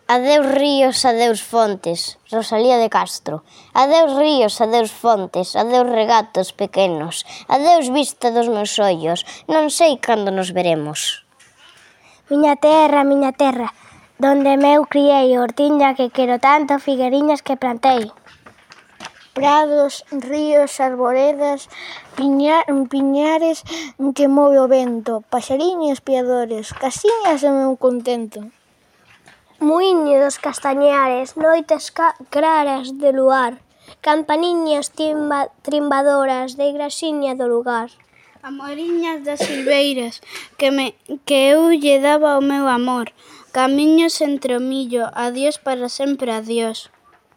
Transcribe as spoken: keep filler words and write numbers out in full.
Adeus ríos, adeus fontes, Rosalía de Castro. Adeus ríos, adeus fontes, adeus regatos pequenos, adeus vista dos meus ollos, non sei cando nos veremos. Miña terra, miña terra, donde meu criei, hortiña que quero tanto, figueriñas que plantei. Prados, ríos, arboredas, piña, piñares que move o vento, paxariños piadores, casiñas do meu contento. Muíño dos castañares, noites claras de luar, campaniñas timba, trimbadoras de igrasiña do lugar. Amoriñas das silveiras, que, me, que eu lle daba o meu amor, camiños entre o millo, adiós para sempre, adiós.